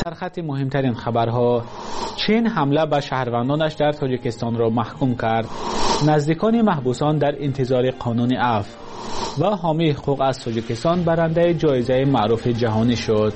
سرخط مهمترین خبرها: چین حمله به شهروندانش در تاجیکستان را محکوم کرد. نزدیکان محبوسان در انتظار قانون عفو. و حامی حقوق از تاجیکستان برنده جایزه معروف جهانی شد.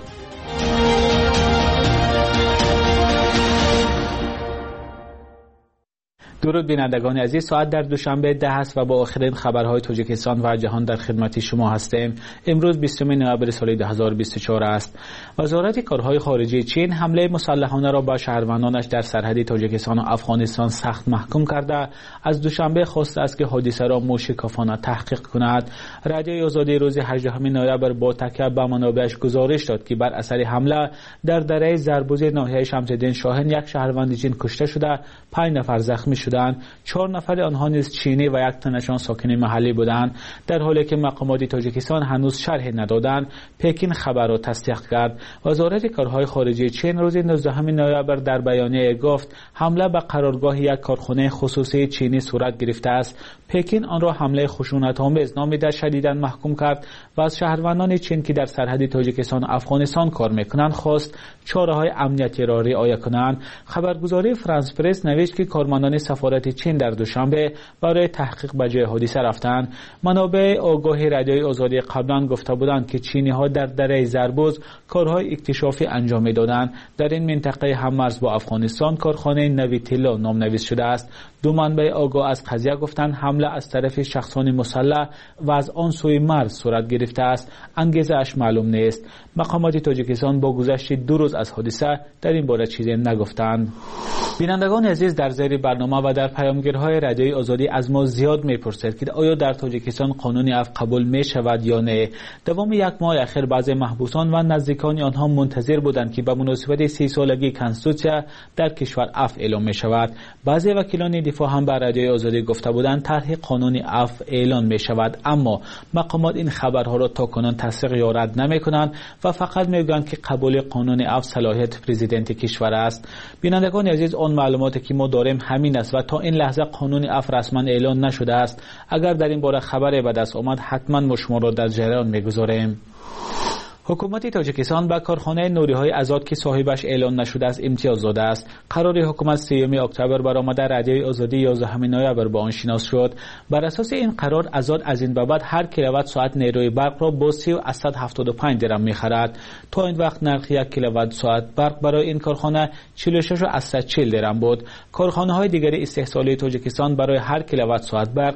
درود بینندگان عزیز، ساعت در دوشنبه 10 است و با آخرین خبرهای تاجیکستان و جهان در خدمت شما هستیم. امروز 20 نوامبر سال 2024 است. وزارت کارهای خارجه چین حمله مسلحانه را به شهروندانش در سرحد تاجیکستان و افغانستان سخت محکوم کرده از دوشنبه خواسته است که حادثه را موشکافانه تحقیق کند. رادیوی آزادی روز 18 نوامبر با تکیه به منابعش گزارش داد که بر اثر حمله در دره زربوز ناحیه شمس‌الدین شاهین یک شهروند چین کشته شده، 5 نفر زخمی شدند. 4 نفر آنها نیز چینی و 1 تنشان ساکن محلی بودند. در حالی که مقامات تاجیکستان هنوز شرح ندادند، پکین خبر را تصدیق کرد. وزارت کارهای خارجه چین روز 19 نوامبر در بیانیه گفت حمله به قرارگاه یک کارخانه خصوصی چینی صورت گرفته است. پکین آن را حمله خشونت‌آمیز نامیده شدیداً محکوم کرد و از شهروندان چین که در سرحد تاجیکستان و افغانستان کار می‌کنند خواست چاره‌های امنیتی را رعایت کنند. خبرگزاری فرانس پرس نوشت که کارمندان سفارت چین در دوشنبه برای تحقیق به جای حادثه رفتند. منابع آگاهی رادیوی آزادی قبلا گفته بودند که چینی‌ها در دره زربوز کارهای اکتشافی انجام می‌دادند. در این منطقه هم‌مرز با افغانستان کارخانه نویتیلا نامنویس شده است. دو منبع آگاه از قضیه گفتند حمله از طرف شخصان مسلح و از آن سوی مرز صورت گرفته است. انگیزه اش معلوم نیست. مقامات تاجیکستان با گذشت 2 روز از حادثه در این باره چیزی نگفتند. بینندگان عزیز، در زیر برنامه و در پیامگیرهای رادیوی آزادی از ما زیاد میپرسید که آیا در تاجیکستان قانون عفو قبول می شود یا نه. دوام 1 ماه اخیر بعضی محبوسان و نزدیکان آنها منتظر بودند که به مناسبت 30 سالگی کنستیتوسیا در کشور عفو اعلام می شود. بعضی وکیلان دفاع هم به رادیوی آزادی گفته بودند طرح قانون عفو اعلان می شود، اما مقامات این خبرها را تاکنون تصدیق یا رد نمی کنند و فقط میگویند که قبول قانون عفو صلاحیت پرزیدنت کشور است. بینندگان عزیز، آن معلوماتی که ما داریم همین است و تا این لحظه قانون عفو رسما اعلان نشده است. اگر در این باره خبری به دست آمد حتما ما شما را در جریان میگذاریم. حکومت تاجیکستان به کارخانه نوری‌های آزاد که صاحبش اعلان نشده است امتیاز داده است. قرار حکومت 3 اکتبر برآمده رادیوی آزادی 11 نوامبر با آن شناس شد. بر اساس این قرار آزاد از این به بعد هر کیلووات ساعت نیروی برق را با 375 درم می‌خرد. تا این وقت نرخ 1 کیلووات ساعت برق برای این کارخانه 46.40 درم بود. کارخانه‌های دیگر استحصالی تاجیکستان برای هر کیلووات ساعت برق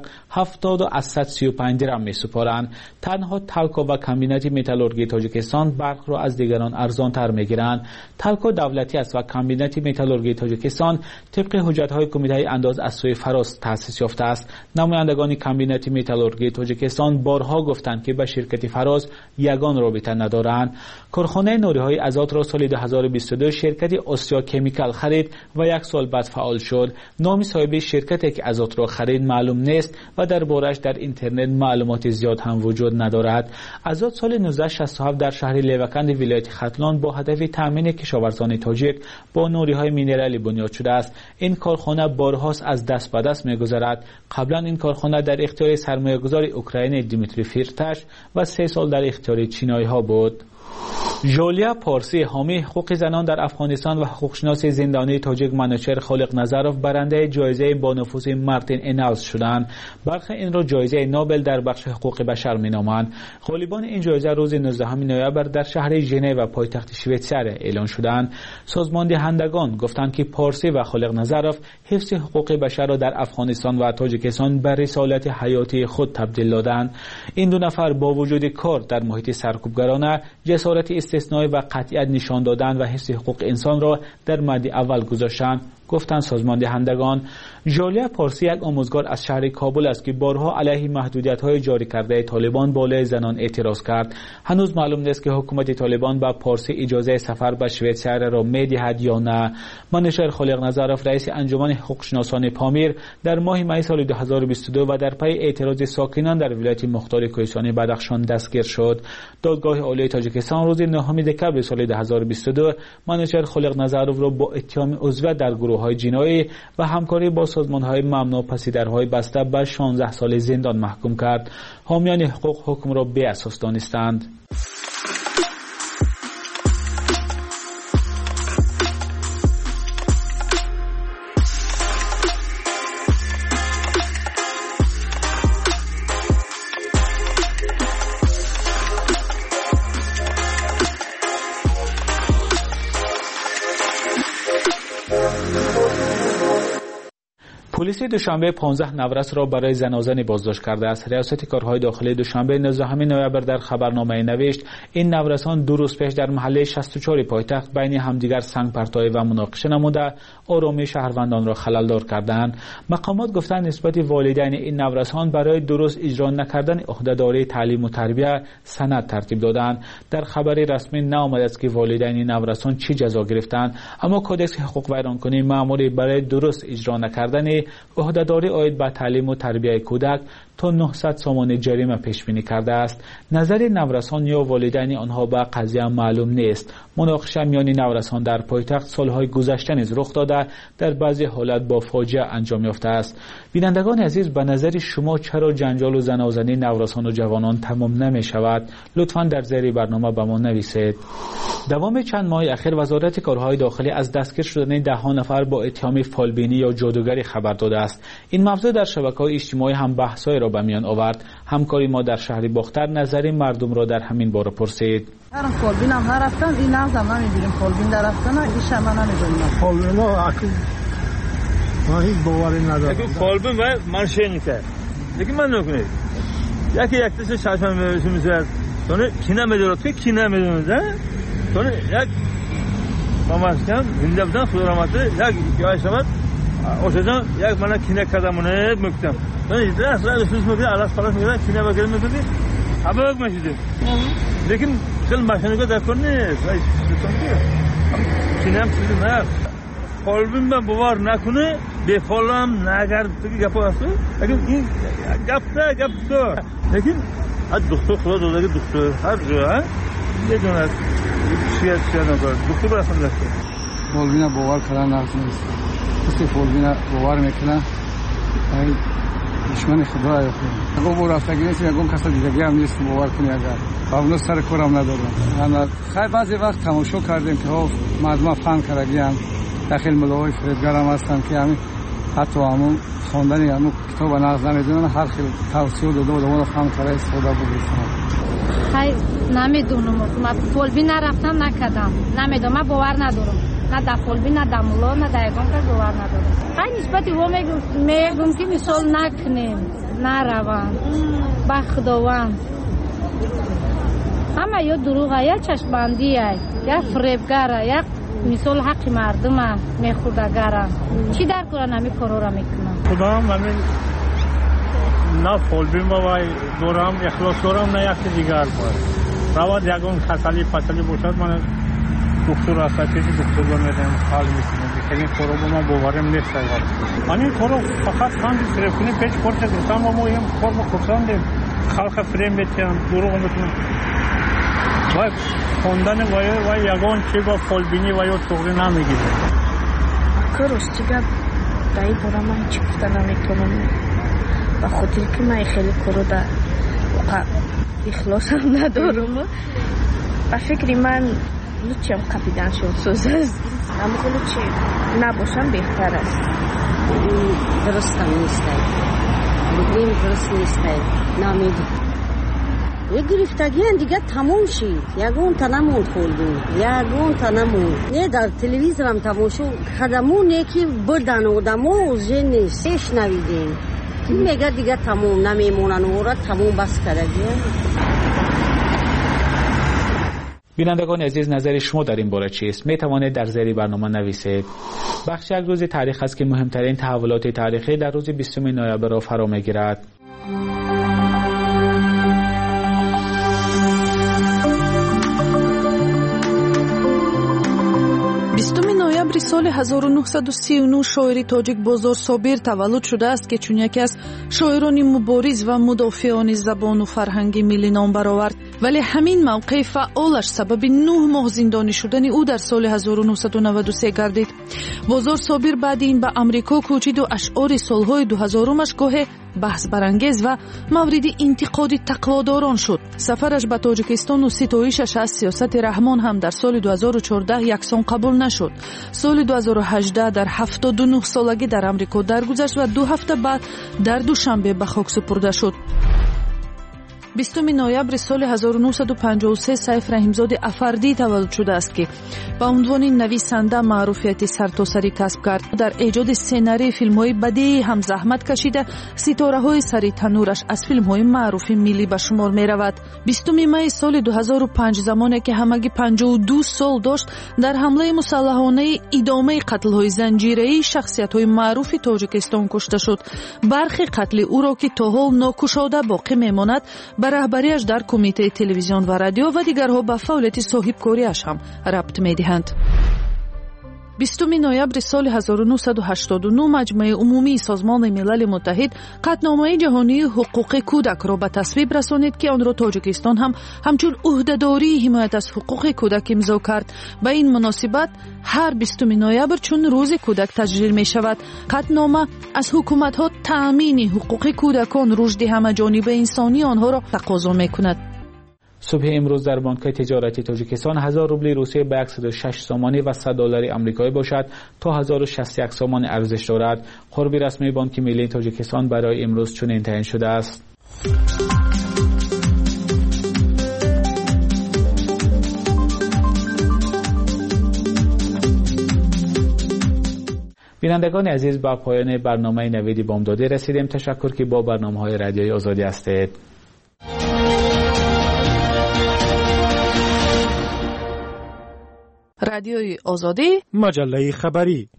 70.35 درم می‌سپارند. تنها تالکو و کمبینات متالورژی تاجیکستان برق را از دیگران ارزان تر میگیرند. تالکو دولتی است و کمبینات متالورژی تاجیکستان طبق حجت‌های کمیته انداز از سوی فراس تأسیس یافته است. نمایندگان کمبینات متالورژی تاجیکستان بارها گفتند که با شرکت فراس یگان رابطه ندارند. کارخانه نوری‌های آزاد را سال 2022 شرکت آسیا کمیکال خرید و 1 سال بعد فعال شد. نام صاحب شرکتی که آزاد را خرید معلوم نیست و درباره‌اش در اینترنت معلومات زیاد هم وجود ندارد. آزاد سال 1967 در شهر لیوکند ولایت ختلان با هدف تامین کشاورزان تاجیک با نوری‌های مینرالی بنیاد شده است. این کارخانه بارهاست از دست به دست می‌گذرد. قبلا این کارخانه در اختیار سرمایه‌گذار اوکراینی دیمیتری فیرتاش و 3 سال در اختیار چینایی‌ها بود. ژولیا پارسی، حامی حقوق زنان در افغانستان و حقوقشناس زندانی تاجیک منوچهر خالق نظرف برنده جایزه با نفوذ مارتین انالز شدند. برخی این را جایزه نوبل در بخش حقوق بشر مینامند. غالبان این جایزه روز 19 نوامبر در شهر ژنو پایتخت شویتزر اعلان شدند. سازمان دهندگان گفتند که پارسی و خالق نظرف حفظ حقوق بشر را در افغانستان و تاجیکستان به رسالت حیاتی خود تبدیل دادند. این 2 نفر با وجود کار در محیط سرکوبگرانه جسارت استثنایی و قطعیت نشان دادن و حفظ حقوق انسان را در مد اول گذاشتند، گفتند سازمان دهندگان. ژولیا پارسی یک آموزگار از شهر کابل است که بارها علیه محدودیت‌های جاری کرده طالبان بالای زنان اعتراض کرد. هنوز معلوم نیست که حکومت طالبان به پارسی اجازه سفر به شویتزر را می‌دهد یا نه. منوچهر خالق نظرف، رئیس انجمن حقوقشناسان پامیر، در ماه می سال 2022 و در پی اعتراض ساکنان در ولایت مختار کوهستانی بدخشان دستگیر شد. دادگاه عالی تاجیکستان روز 9 دکمبر سال 2022 منوچهر خالق نظرف را با اتهام عضویت در گروه‌های جنایی و همکاری با سازمان‌های ممنوع پس درهای بسته به 16 سال زندان محکوم کرد. حامیان حقوق حکم را بی اساس دانستند. پلیس دوشنبه 15 نورس را برای زنازنی بازداشت کرده است. ریاست کارهای داخلی دوشنبه 19 نوامبر در خبرنامه نوشت این نورسان 2 روز پیش در محله 64 پایتخت بین همدیگر سنگ پرتابی و مناقشه نموده آرامی شهروندان را خلل‌دار کردند. مقامات گفتند نسبت والدین این نورسان برای درست اجرا نکردن عهدهداری تعلیم و تربیت سند ترتیب دادند. در خبری رسمی نآمده است که والدین نورسان چه جزا گرفتند، اما کدکس حقوق ویرانکنی مأموری برای درست اجرا نکردن عهدهداری عاید به تعلیم و تربیت کودک تا 900 سومان جریمه پیش بینی کرده است. نظر نورسان یا والدین آنها به قضیه معلوم نیست. مناقشه میان نورسان در پایتخت سالهای گذشته نیز رخ داده در بعضی حالت با فاجعه انجام یافته است. بینندگان عزیز، به نظر شما چرا جنجال و زنازنی نورسان و جوانان تمام نمی شود؟ لطفاً در زیر برنامه به ما نویسید. دوام چند ماه اخیر وزارت کارهای داخلی از دستگیر شدن 10 نفر با اتهام فالبینی یا جادوگری خبر داده است. این موضوع در شبکه‌های اجتماعی هم بحث‌های را به میان آورد. همکاری ما در شهر باختر نظر مردم را در همین باره پرسید. هر فالبین هم هر رفتن این نظام نمی‌بینیم، فالبین در رفتن این شما نمی‌دونیم. فالبین اصلا ما هیچ باوری نداریم. فالبین من شنیدم که دیگه من نکنید یکی یکتش شاشم میشه sonra kinamediyorlar ki kinamediyorlar da sonra yak mamaskan gündemden soramatı yak yaşamak o zaman yak bana kine kadamını müktem sonra idras la üstüme bir alas falan falan kine bakalım dedi abi bakmıştı lekin kıl başını da konne say kinem sizin ha kolbim ben bu var nakunu befolam nagar gibi yapası lekin yaptı lekin از دکتر خدا داده دکتر هر جا بدون از چی نکرد دکتر برسن داشته فالبینا باور کردن نیست کسی فالبینا باور میکنه ای دشمن خدا اگه با رفتگی نیست اگه کسی دیگه هم نیست باور کنی اگر قبلا سر کارم ندارم انا خیلی بعضی وقت تماشا کردیم که ها مردم فهم کردن داخل ملاهای فریبگر هم هستن که همین حتی همون خواندن همون کتاب نقض نمیدونن هر خیلی توصیه داده و دوباره فهم کرده استفاده بگیرم. خیلی نمیدونم من فالبین نرفتم نکردم نمیدونم من باور ندارم نه در فالبین نه در ملا نه در یگان کار باور ندارم. خیلی نسبتی و میگم که مثال نکنیم نروان با خداوند همه یا دروغه یا چشمبندیه یا فریبگره یا مثال حق مردم میخوردگرم چی در کنن همی کارو را میکنن خدا هم همین نه فالبین باید دارم اخلاص دارم نه یکی دیگر باید رواد یکون کسلی پسلی باشد من دکتر هسته چیزی دکتر بمیدم حال میکنم که این کارو با من باورم نیست من این کارو فقط خواندی تلفنی پیچ پرچه گفتم و ما این کار ما کساندیم خلق فریم بیتیم دروغ میتونم وای خوندن وای یگان چی با فالبینی و یا تغری نمیگیره کاروش دیگه دایی بارا من هیچی گفتن نمیتونم و خاطر که من خیلی کارو در واقع اخلاصم ندارم و فکری من لوچیم کپیدن شد سوز است اما لوچی نباشم بهتر است درست هم نیسته بگیم درست نیسته نامیدی یک گرفتگی دیگه تموم شید یگون تا نموند خولدون یگون تا نموند نه در تلویزیون هم تماشا خدمون یکی بردن و دمو زن نیست سش نویدین این میگه دیگه تموم نمیمونن و را تموم بس کردگی. بینندگان عزیز نظر شما در این باره چیست؟ می توانید در زیر برنامه نویسید. بخش یک روز تاریخ است که مهمترین تحولات تاریخی در روز 20 نوامبر را فرا میگیرد. 20 ноябри соли 1939 шоири тоҷик Бозор Собир таваллуд шудааст ки чун яке аз шоирони мубориз ва мудофиони забону фарҳанги миллӣ ном баровард. вале ҳамин мавқеи фаъолаш сабаби 9 моҳ зиндонӣ шудани ӯ дар соли 1993 гардид. Бозор Собир баъди ин ба амрико кӯчиду ашъори солҳои 2000-умаш гоҳе баҳсбарангез ва мавриди интиқоди тақводорон шуд. сафараш ба тоҷикистону ситоишаш аз сиёсати раҳмон ҳам дар соли 2014 яксон қабул нашуд. соли 2018 дар 79 солагӣ дар амрико даргузашт ва 2 ҳафта баъд дар душанбе ба хок супурда шуд. 20 نوامبر سال 1953 سیف رحیمزاده افردی تولد شده است که با عنوان نویسنده معروفیت سرتاسری کسب کرد. در ایجاد سناریوی فیلم‌های بدیعی هم زحمت کشیده. ستاره‌های سری تنورش از فیلم‌های معروف ملی به شمار می‌رود. 20 می سال 2005 زمانی که همگی 52 سال داشت، در حمله مسلحانه ادامه قتل‌های زنجیره‌ای شخصیت‌های معروف تاجیکستان کشته شد. برخی قتل او را که تا حال ناکشاده باقی می‌ماند، به رهبریش در کمیته تلویزیون و رادیو و دیگرها به فعالیت صاحبکاریش هم ربط می‌دهند. 20 نوامبر سال 1989 مجمع عمومی سازمان ملل متحد قطعنامه جهانی حقوق کودک را به تصویب رسانید که آن را تاجیکستان هم همچون عهده‌داری حمایت از حقوق کودک امضا کرد. به این مناسبت هر 20 نوامبر چون روز کودک تجلیل می شود. قطعنامه از حکومت‌ها تأمین حقوق کودکان، رشد همه‌جانبه انسانی آنها را تقاضا می‌کند. صبح امروز در بانک تجارتی تاجیکستان 1000 روبل روسیه به 106 سامانی و $100 آمریکایی باشد تا 1061 سامان ارزش دارد. قرب رسمی بانک ملی تاجیکستان برای امروز چنین تعیین شده است. بینندگان عزیز، با پایان برنامه نوید بامداده رسیدیم. تشکر که با برنامه‌های رادیوی آزادی هستید. رادیوی آزادی، مجله خبری.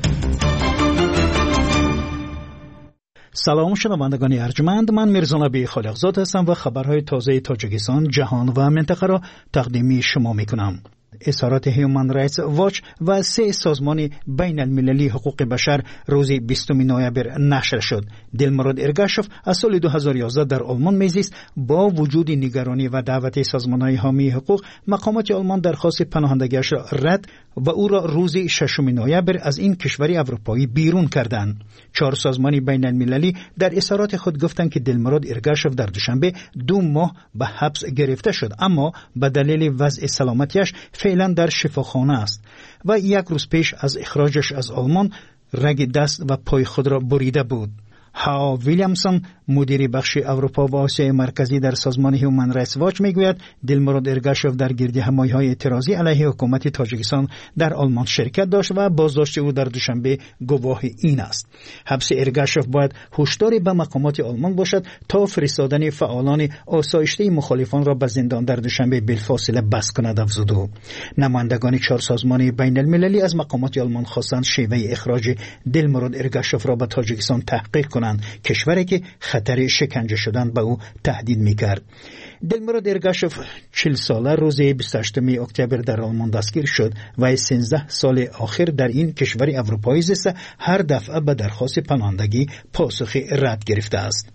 سلام شنوندگان ارجمند، من میرزانبی خالقزاد هستم و خبرهای تازه تاجیکستان، جهان و منطقه را تقدیم شما میکنم. اظهارات هیومن رایتس واچ و 3 سازمان بین المللی حقوق بشر روز 20 نوامبر نشر شد. دلمراد ارگاشف از سال 2011 در آلمان میزیست. با وجود نگرانی و دعوت سازمان‌های حامی حقوق، مقامات آلمان درخواست پناهندگیش را رد و او را روز 6 نوامبر از این کشور اروپایی بیرون کردند. 4 سازمان بین المللی در اظهارات خود گفتند که دلمراد ارگاشف در دوشنبه 2 ماه به حبس گرفته شد، اما به دلیل وضع سلامتیش فعلا در شفاخانه است و 1 روز پیش از اخراجش از آلمان رگ دست و پای خود را بریده بود. ها ویلیامسون، مدیر بخش اروپا و آسیای مرکزی در سازمان هیومن رایتس واچ میگوید دلمراد ارگاشف در گردهمایی‌های اعتراضی علیه حکومت تاجیکستان در آلمان شرکت داشت و بازداشت او در دوشنبه گواه این است. حبس ارگاشف باید هشداری به مقامات آلمان باشد تا فرستادن فعالان آسایشته مخالفان را به زندان در دوشنبه بالفاصله بس کند. افزود او. نمایندگان 4 سازمان بین المللی از مقامات آلمان خواستند شیوه اخراج دلمراد ارگاشف را به تاجیکستان تحقیق کنند، کشوری که خطر شکنجه شدن به او تهدید میکرد. دلمراد ارگاشف 40 ساله روز 28 اکتبر در آلمان دستگیر شد و 13 سال آخر در این کشور اروپایی زیسته. هر دفعه به درخواست پناهندگی پاسخ رد گرفته است.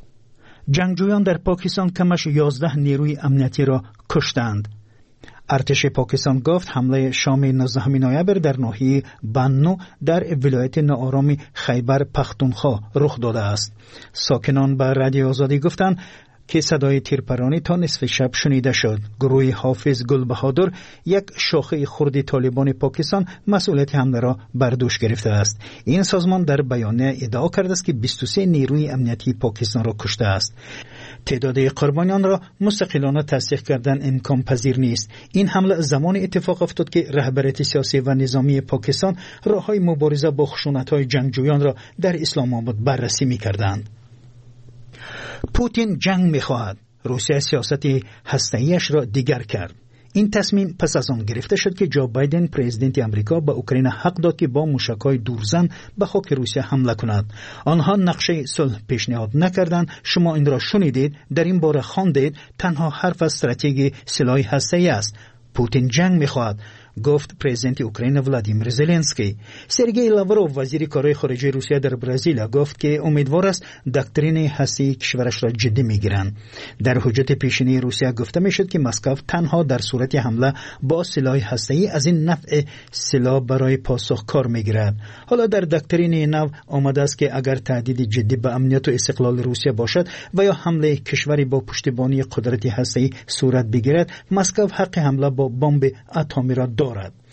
جنگجویان در پاکستان کمش 11 نیروی امنیتی را کشتند. ارتش پاکستان گفت حمله شام 19 نوامبر در ناحیه بنو در ولایت ناآرام خیبر پختونخوا رخ داده است. ساکنان به رادیو آزادی گفتند که صدای تیرپرانی تا نصف شب شنیده شد. گروه حافظ گل بهادر، یک شاخه خرد طالبان پاکستان، مسئولیت حمله را بر دوش گرفته است. این سازمان در بیانیه ادعا کرده است که 23 نیروی امنیتی پاکستان را کشته است. تعداد قربانیان را مستقلانه تصدیق کردن امکان پذیر نیست. این حمله زمان اتفاق افتاد که رهبریت سیاسی و نظامی پاکستان راههای مبارزه با خشونت‌های جنگجویان را در اسلام آباد بررسی می‌کردند. پوتین جنگ می‌خواهد. روسیه سیاست هسته‌ایش را دیگر کرد. این تصمیم پس از آن گرفته شد که جو بایدن پرزیدنت آمریکا به اوکراین حق داد که با موشک‌های دورزن به خاک روسیه حمله کند. آنها نقشه صلح پیشنهاد نکردند. شما این را شنیدید، در این باره خواندید. تنها حرف از استراتژی سلاح هسته‌ای است. پوتین جنگ می‌خواهد، گفت پرزیدنت اوکراین ولادیمیر زلنسکی. سرگئی لاوروف وزیر کارهای خارجه روسیه در برزیل گفت که امیدوار است دکترین هسته‌ای کشورش را جدی می‌گیرند. در حجت پیشینی روسیه گفته می‌شد که مسکو تنها در صورت حمله با سلاح هسته‌ای از این نوع سلاح برای پاسخ کار می‌گیرد. حالا در دکترین نو آمده است که اگر تهدید جدی به امنیت و استقلال روسیه باشد و یا حمله کشوری با پشتیبانی قدرت هسته‌ای صورت بگیرد، مسکو حق حمله با بمب اتمی را دارد.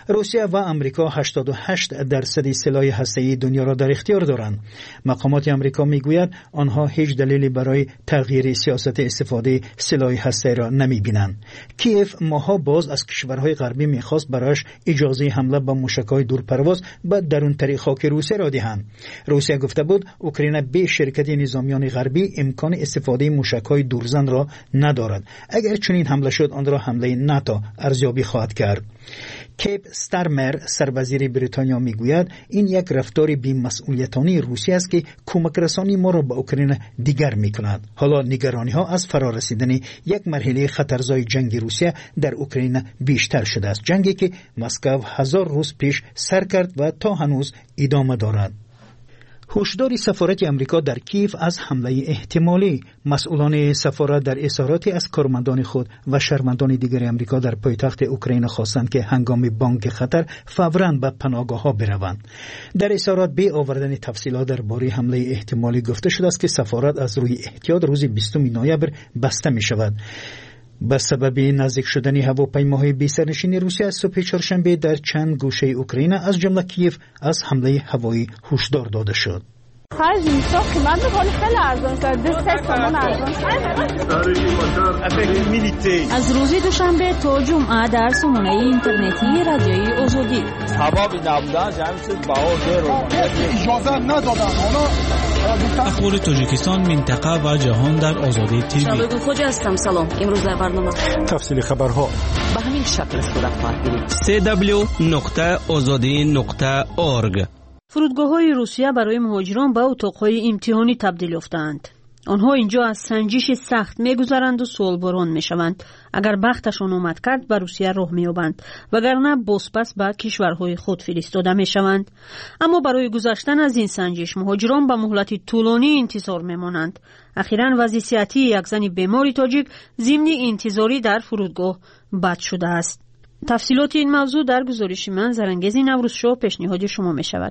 روسیه و آمریکا 88% سلاح هسته‌ای دنیا را در اختیار دارند. مقامات آمریکا میگویند آنها هیچ دلیلی برای تغییر سیاست استفاده سلاح هسته‌ای را نمی‌بینند. کیف ماها باز از کشورهای غربی می‌خواست برایش اجازه حمله به موشک‌های دورپرواز به درون‌ترین خاک روسیه را دهند. روسیه گفته بود اوکراین به شرکت نظامیان غربی امکان استفاده موشک‌های دورزن را ندارد. اگر چنین حمله شد آن را حمله ناتو ارزیابی خواهد کرد. کیپ ستارمر سروزیر بریتانیا میگوید این یک رفتار بی‌مسئولیتانه روسیه است که کمک رسانی ما را به اوکراین دیگر میکند. حالا نگرانی ها از فرارسیدن یک مرحله خطرزای جنگ روسیه در اوکراین بیشتر شده است، جنگی که مسکو 1000 روز پیش سر کرد و تا هنوز ادامه دارد. هشدار سفارت امریکا در کیف از حمله احتمالی. مسئولان سفارت در اظهاراتی از کارمندان خود و شهروندان دیگر امریکا در پایتخت اوکراین خواستند که هنگام بانگ خطر فوراً به پناهگاه‌ها بروند. در اظهارات به آوردن تفصیلات درباره حمله احتمالی گفته شده است که سفارت از روی احتیاط روز 20 نوامبر بسته می شود. به سبب نزدیک شدن هواپیماهای بی‌سرنشین روسیه صبح چهارشنبه در چند گوشه اوکراین از جمله کیف از حمله هوایی هشدار داده شد. از روز دوشنبه تا جمعه در سامانه اینترنتی رادیوی آزادی اخبار تاجیکستان، منطقه و جهان در آزادی تیوی. شبکه خوجا هستم. سلام. امروز در برنامه تفصیل خبرها به همین شکل صورت خواهد گرفت. www.azadi.org. فرودگاه‌های روسیه برای مهاجران به اتاق‌های امتحانی تبدیل یافتند. آنها اینجا از سنجش سخت می‌گذرند و سوالباران می‌شوند. اگر بختشان آمد کرد به روسیه راه می‌یابند، وگرنه بازپس به کشورهای خود فرستاده می‌شوند. اما برای گذشتن از این سنجش مهاجران به مهلت طولانی انتظار می‌مانند. اخیراً وضع صحتی یک زن بیماری تاجیک ضمن انتظاری در فرودگاه بد شده است. تفصیلات این موضوع در گزارش من زرنگیز نوروزشو پیشنهاد شما می‌شود.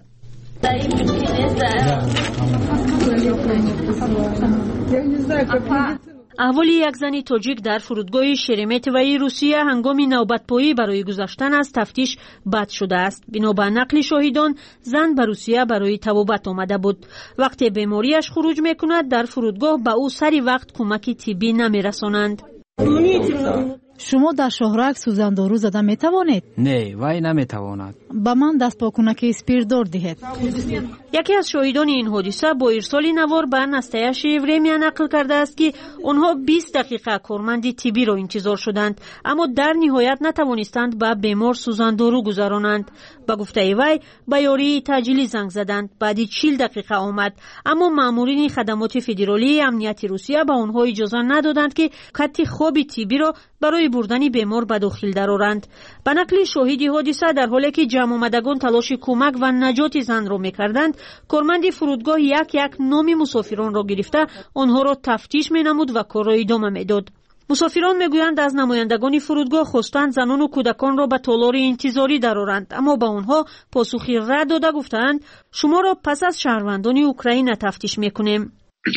احوال یک زن تاجیک در فرودگاه شرمتوی روسیه هنگام نوبت‌پایی برای گذشتن از تفتیش بد شده است. بنابر نقل شاهدان زن به روسیه برای طبابت آمده بود. وقتی بیماریش خروج میکند در فرودگاه به او سری وقت کمک طبی نمیرسانند. شما در شهرک سوزندارو زده می توانید؟ نه، وای نمی تواند. با من دست پاکونک اسپیردار دهید. یکی از شاهدان این حادثه با ارسال نوار به نستایش ورمیا نقل کرده است که آنها 20 دقیقه کارمند طبی را انتظار شدند، اما در نهایت نتوانستند به بیمار سوزندارو گذرانند. با گفته وی به یاری تاجیلی زنگ زدند. بعد 40 دقیقه آمد، اما مامورین خدمات فدرالی امنیت روسیه به آنها اجازه ندادند که خط خواب طبی را برای بردن بیمار به داخل درآورند. به نقل شاهدی حادثه در حالی که جمع آمدگان تلاش کمک و نجات زن را می‌کردند، کارمند فرودگاه یک نام مسافران را گرفته آنها را تفتیش می‌نمود و کار را ادامه می‌داد. مسافران میگویند از نمایندگان فرودگاه خواستند زنان و کودکان را به تالار انتظاری درآورند، اما به آنها پاسخی رد داده گفتند شما را پس از شهروندان اوکراین تفتیش می‌کنیم.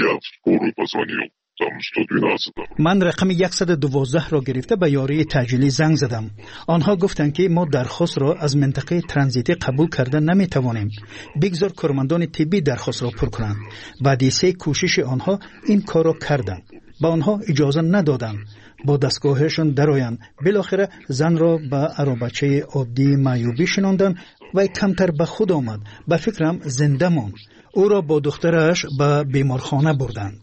من رقم 112 را گرفته به یاری تاجیلی زنگ زدم. آنها گفتند که ما درخواست را از منطقه ترانزیتی قبول کرده نمی توانیم. بگذار کارمندان طبی درخواست را پر کنند. بعد 3 کوشش آنها این کار را کردند. با آنها اجازه ندادند با دستگاهشون درآیند. بالاخره زن را به عربچه عادی معیوبی شناندند و کمتر به خود آمد. به فکرم زنده ماند. او را با دخترش به بیمارخانه بردند.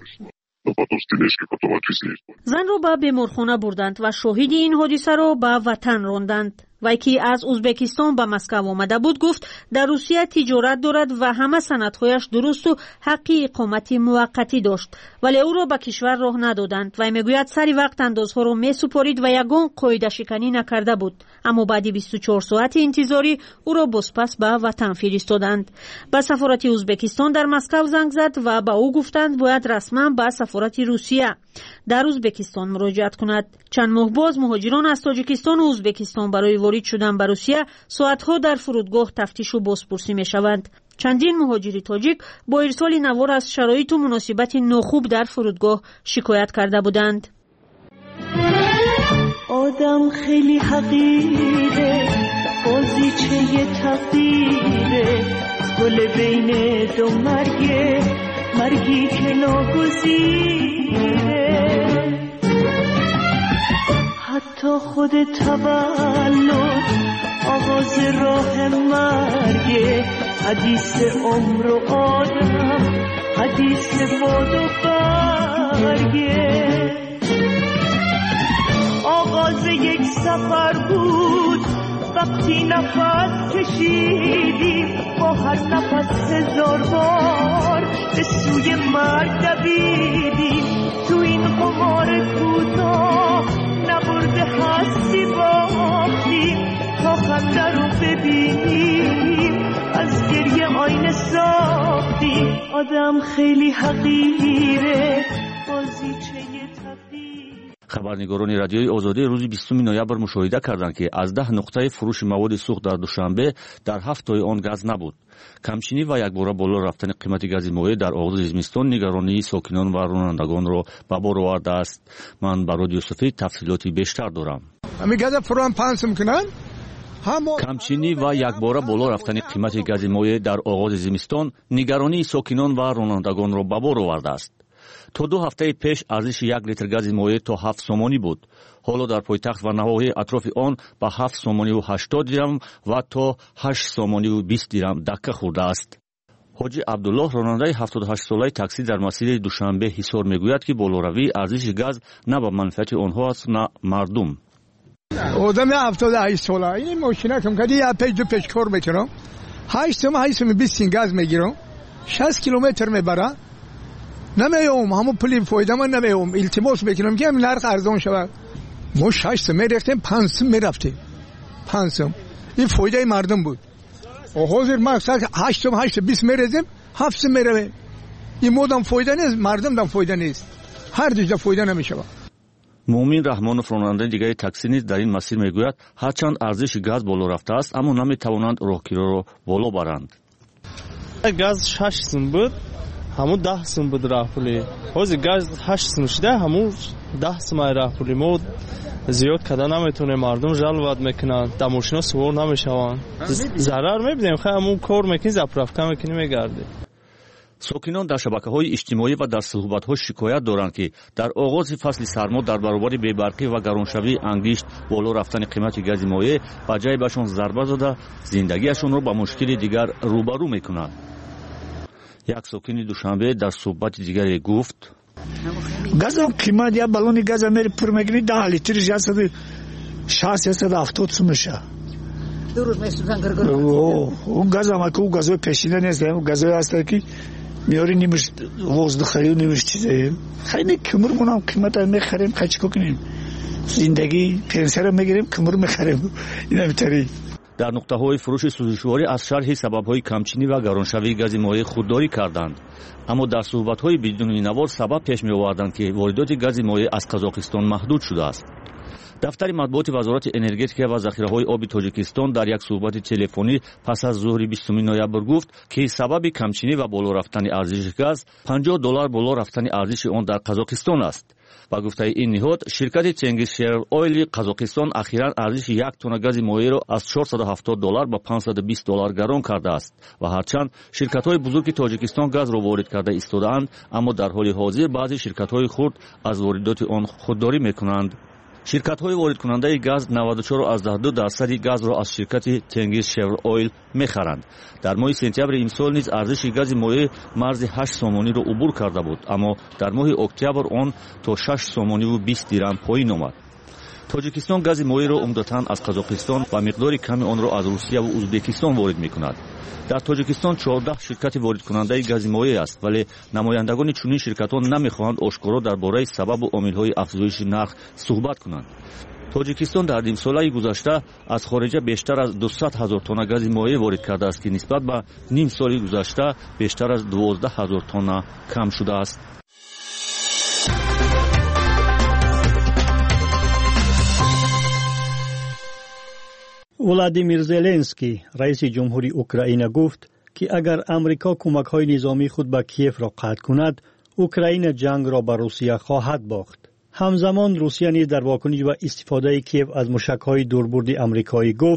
زن را به بیمارخانه بردند و شاهد این حادثه را به وطن راندند. وی که از ازبکستان به مسکو آمده بود گفت در روسیه تجارت دارد و همه سندهایش درست و حقی اقامت موقتی داشت، ولی او را به کشور راه ندادند. وی میگوید سری وقت اندازها را میسپارید و یگان قاعده شکنی نکرده بود، اما بعد 24 ساعت انتظاری او را بازپس به وطن فرستادند. به سفارت ازبکستان در مسکو زنگ زد و به او گفتند باید رسما به سفارت روسیه در ازبکستان مراجعت کند. چند ماه باز مهاجران از تاجیکستان و ازبکستان برای وارد شدن به روسیه ساعتها در فرودگاه تفتیش و بازپرسی میشوند. چندین مهاجر تاجیک با ارسال نوار از شرایط و مناسبت ناخوب در فرودگاه شکایت کرده بودند. آدم خیلی حقیره، بازیچه تقدیره گل بین دو مرگی که ناگزیره حتی خود تولد آغاز راه مرگه حدیث عمر و آدم حدیث باد و برگه آغاز یک سفر بود وقتی نفس کشیدیم با هر نفس 1000 بار به سوی مرگ دویدیم تو این قمار کوتاه نبرده هستی باختیم تا خنده رو ببینیم از گریه آینه ساختیم آدم خیلی حقیره بازیچه خبرنگاران رادیوی آزادی روز 20 نوامبر مشاهده کردند که از 10 نقطه فروش مواد سوخت در دوشنبه در 7 تای آن گاز نبود. کمچینی و یکباره بالا رفتن قیمت گاز مایع در آغاز زمستان نگرانی ساکنان و رانندگان را به بار آورده است. من با رادیو سفید تفصیلاتی بیشتر دارم. همین گاز فروان 5 میکنن. کمچینی و یکباره بالا رفتن قیمت گاز مایع در آغاز زمستان نگرانی ساکنان و رانندگان را به بار آورده است. تا 2 هفته پیش ارزش 1 لیتر گاز مایع تا 7 سومانی بود. حالا در پایتخت و نواحی اطراف آن به 7 سومانی و 80 درم و تا 8 سومانی و 20 درم دکه خورده است. حاجی عبدالله راننده 78 ساله تاکسی در مسیر دوشنبه حصار میگوید که بالاروی ارزش گاز نه به منفعت آنها است نه مردم. آدم 78 ساله این ماشینا کم کردی یا پیش کار میکنم 8 سوم 20 گاز میگیرم 60 کیلومتر میبره نمیام همون پولی فایده من نمیام التماس میکنم که نرخ ارزان شود ما 6 سوم میرفتیم 5 سوم میرفتیم 5 سوم این فایده مردم بود حاضر ما 8 سوم 20 میرزیم 7 سوم میرویم این مودم فایده نیست مردم دم فایده نیست هر دوجا فایده نمیشه. مومین رحمانوف راننده دیگر تاکسی نیز در این مسیر میگوید هرچند ارزش گاز بالا رفته است اما نمیتوانند راهگیرا را بالا برند. گاز 6 سوم بود همون 10 سوم بود راه پولی حاضر گاز 8 سوم شده همون 10 سوم راه پولی ما زیاد کدا نمیتونه مردم جلوت میکنن در ماشینا سوار نمیشوند ضرر میبینیم خیلی همون کار میکنی زپرافکا میکنی میگرده. ساکنان در شبکه‌های اجتماعی و در صحبت‌ها شکایت دارند که در آغاز فصل سرما در برابر بی‌برقی و گرانشوی انگشت بالا رفتن قیمت گاز مایع به جای بهشان ضربه زده زندگیشان را با مشکل دیگر روبرو میکنند. یک ساکن دوشنبه در صحبت دیگری گفت گاز قیمت یا بالون گاز میره پر میگیری 10 لیتر 670 سوم میشه. درست میسوزن اون گاز هم که اون گازهای پیشینه نیست اون گازهای هست که میاری نیمش وزدخری و نیمش چیزه خیلی کمرمون هم قیمت هم میخریم خیلی چکو کنیم زندگی پنسر هم میگیریم کمر میخریم این همینطوری. در نقطه های فروش سوزشواری از شرح سبب های کمچینی و گرانشوی گاز مایع خودداری کردند اما در صحبت های بدون نوار سبب پیش می آوردند که واردات گاز مایع از قزاقستان محدود شده است. دفتر مطبوعات وزارت انرژتیک و ذخیره‌های آب تاجیکستان در یک صحبت تلفنی پس از ظهر 20 نوامبر گفت که سبب کمچینی و بالا رفتن ارزش گاز $50 بالا رفتن ارزش آن در قزاقستان است. با گفته این نهاد شرکت تنگیز شیر اویل قزاقستان اخیراً ارزش 1 تن گاز مایع را از $470 به $520 گران کرده است و هرچند شرکت‌های بزرگ تاجیکستان گاز را وارد کرده ایستاده‌اند اما در حال حاضر بعضی شرکت‌های خرد از واردات آن خودداری می‌کنند. شرکت‌های وارد کننده گاز 94.2% گاز را از شرکت تنگیز شیر اویل می‌خرند. در ماه سپتامبر امسال نیز ارزش گاز مایع مرز 8 سومانی را عبور کرده بود اما در ماه اکتبر آن تا 6 سومانی و 20 درم پایین آمد. تاجیکستان گاز مایع را عمدتاً از قزاقستان و مقدار کمی آن را از روسیه و ازبکستان وارد می‌کند. در تاجیکستان 14 شرکت وارد کننده گاز مایع است ولی نمایندگان چنین شرکت‌ها نمی‌خواهند آشکارا درباره سبب و عامل‌های افزایش نرخ صحبت کنند. تاجیکستان در نیم ساله گذشته از خارج بیشتر از 200,000 تن گاز مایع وارد کرده است که نسبت به نیم سال گذشته بیشتر از 12,000 تن کم شده است. ولادیمیر زلنسکی رئیس جمهوری اوکراین گفت که اگر امریکا کمک‌های نظامی خود به کیف را قطع کند اوکراین جنگ را به روسیه خواهد باخت. همزمان روسیه نیز در واکنش به استفاده کیف از موشک‌های دوربرد آمریکایی گفت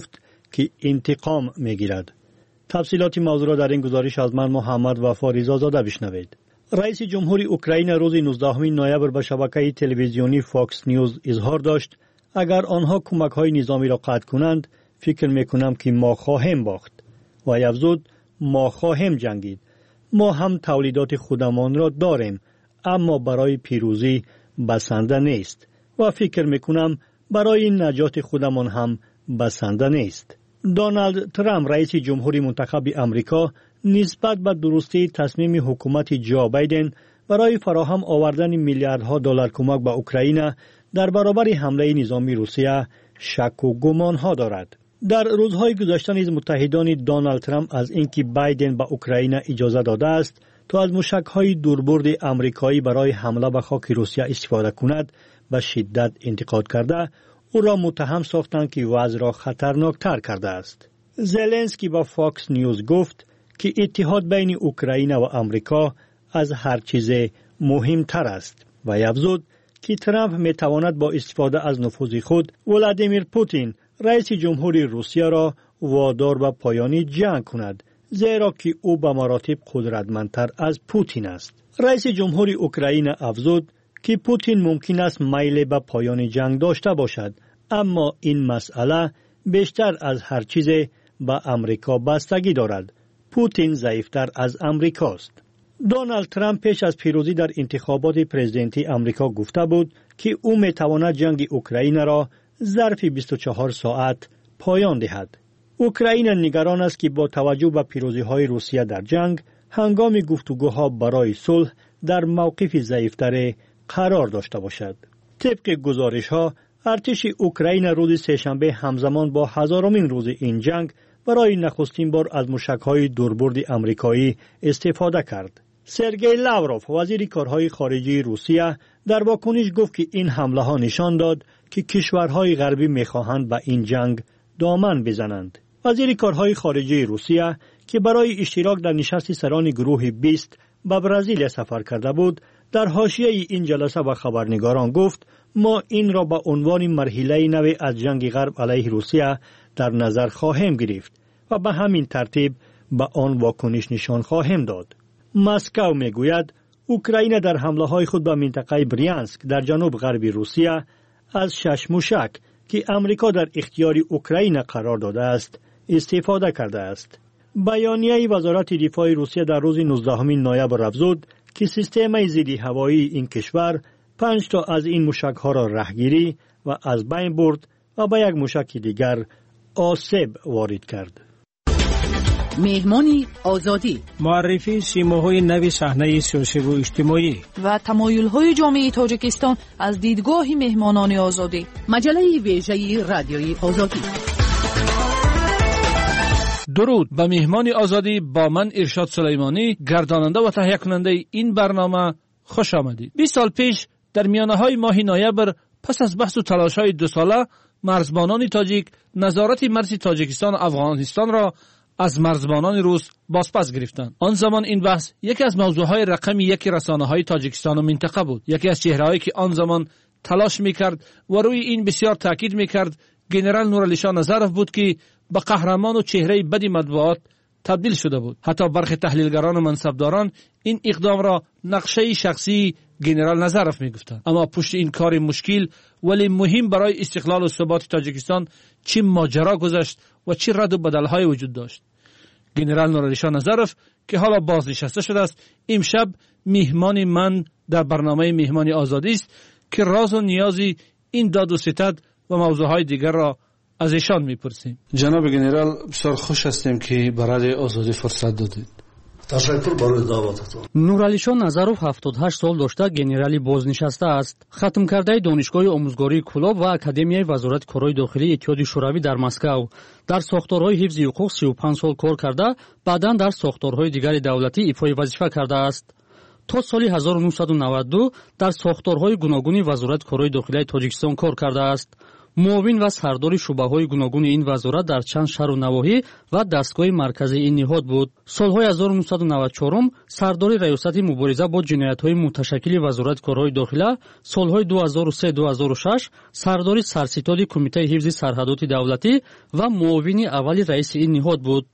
که انتقام میگیرد. تفصیلات موضوع را در این گزارش از من محمد وفا رضازاده بشنوید. رئیس جمهور اوکراین روز 19 نوامبر به شبکه تلویزیونی فاکس نیوز اظهار داشت اگر آنها کمک‌های نظامی را قطع کنند فکر میکنم که ما خواهیم باخت و افزود ما خواهیم جنگید. ما هم تولیدات خودمان را داریم اما برای پیروزی بسنده نیست و فکر میکنم برای نجات خودمان هم بسنده نیست. دونالد ترامپ رئیس جمهوری منتخب امریکا نسبت به درستی تصمیم حکومت جو بایدن برای فراهم آوردن میلیاردها دلار کمک به اوکراین در برابر حمله نظامی روسیه شک و گمانها دارد. در روزهای گذشته نیز متحدان دونالد ترامپ از اینکه بایدن به اوکراین اجازه داده است تا از موشک‌های دوربرد آمریکایی برای حمله به خاک روسیه استفاده کند به شدت انتقاد کرده او را متهم ساختند که وضع را خطرناکتر کرده است. زلنسکی با فاکس نیوز گفت که اتحاد بین اوکراین و آمریکا از هر چیز مهمتر است و افزود که ترامپ میتواند با استفاده از نفوذ خود ولادیمیر پوتین رئیس جمهوری روسیه را وادار به پایان جنگ کند زیرا که او به مراتب قدرتمندتر از پوتین است. رئیس جمهوری اوکراین افزود که پوتین ممکن است میل به پایان جنگ داشته باشد اما این مسئله بیشتر از هر چیز به امریکا بستگی دارد. پوتین ضعیفتر از امریکاست. دونالد ترامپ پیش از پیروزی در انتخابات پرزیدنتی امریکا گفته بود که او میتواند جنگ اوکراین را ظرف 24 ساعت پایان دهد. اوکراین نگران است که با توجه به پیروزی‌های روسیه در جنگ هنگام گفتگوها برای صلح در موقف ضعیفتر قرار داشته باشد. طبق گزارش‌ها ارتش اوکراین روز سه‌شنبه همزمان با هزارمین روز این جنگ برای نخستین بار از موشک‌های دوربرد آمریکایی استفاده کرد. سرگئی لاوروف وزیر کارهای خارجه روسیه در واکنش گفت که این حمله‌ها نشان داد که کشورهای غربی می‌خواهند به این جنگ دامن بزنند. وزیر کارهای خارجه روسیه که برای اشتراک در نشست سران گروه 20 به برزیل سفر کرده بود در حاشیه این جلسه به خبرنگاران گفت ما این را به عنوان مرحله نو از جنگ غرب علیه روسیه در نظر خواهیم گرفت و به همین ترتیب به آن واکنش نشان خواهیم داد. مسکو میگوید اوکراین در حمله‌های خود به منطقه بریانسک در جنوب غرب روسیه از 6 موشک که امریکا در اختیار اوکراین قرار داده است استفاده کرده است. بیانیه وزارت دفاع روسیه در روز 19 نوامبر افزود که سیستم ضد هوایی این کشور 5 تا از این موشک‌ها را رهگیری و از بین برد و به یک موشک دیگر آسیب وارد کرد. مهمانی آزادی، معرفی سیماهای نو صحنه سیاسی و اجتماعی و تمایل‌های جامعه تاجیکستان از دیدگاه مهمانان آزادی. مجله ویژه رادیوی آزادی. درود به مهمان آزادی با من ارشاد سلیمانی، گرداننده و تهیه کننده این برنامه خوش آمدید. 20 سال پیش در میانه‌های ماه نوامبر پس از بحث و تلاش‌های 2 ساله مرزبانان تاجیک نظارت مرز تاجیکستان و افغانستان را از مرزبانان روس بازپس گرفتند. آن زمان این بحث یکی از موضوعهای رقم 1 رسانه‌های تاجیکستان و منطقه بود. یکی از چهره‌هایی که آن زمان تلاش می‌کرد و روی این بسیار تاکید می‌کرد ژنرال نورعلی شاه نظرف بود که به قهرمان و چهره بد مطبوعات تبدیل شده بود. حتی برخی تحلیلگران و منصبداران این اقدام را نقشه شخصی ژنرال نظرف می‌گفتند. اما پشت این کار مشکل ولی مهم برای استقلال و ثبات تاجیکستان چه ماجرا گذشت و چه رد و بدل‌های وجود داشت. ژنرال نورعلی شاه نظرف که حالا بازنشسته شده است امشب مهمان من در برنامه مهمانی آزادی است که راز و نیازی این داد و ستد و موضوعهای دیگر را از ایشان میپرسیم. جناب ژنرال بسیار خوش هستیم که برای آزادی فرصت دادید. تشکر برای دعوتتون. نورعلی شاه نظرов 78 سال داشته генерали بازنشسته است. ختم کرده دانشگاه آموزگاری کلاب و اکادمیای وزارت کارهای داخلی اتحاد شوروی در مسکو در ساختارهای حفظ حقوق 35 سال کار کرده بعداً در ساختارهای دیگر دولتی ایفای وظیفه کرده است. تا سال 1992 در ساختارهای گوناگون وزارت کارهای داخلی تاجیکستان کار کرده است. муовин ва сардори шуъбаҳои гуногуни ин вазорат дар чанд шаҳру навоҳӣ ва дастгоҳи марказии ин ниҳод буд. Солҳои 1994 сардори раёсати мубориза бо ҷиноятҳои муташаккили вазорати корҳои дохила, солҳои 2003-2006 сардори сарситоди кумитаи ҳифзи сарҳадоти давлатӣ ва муовини аввали раиси ин ниҳод буд.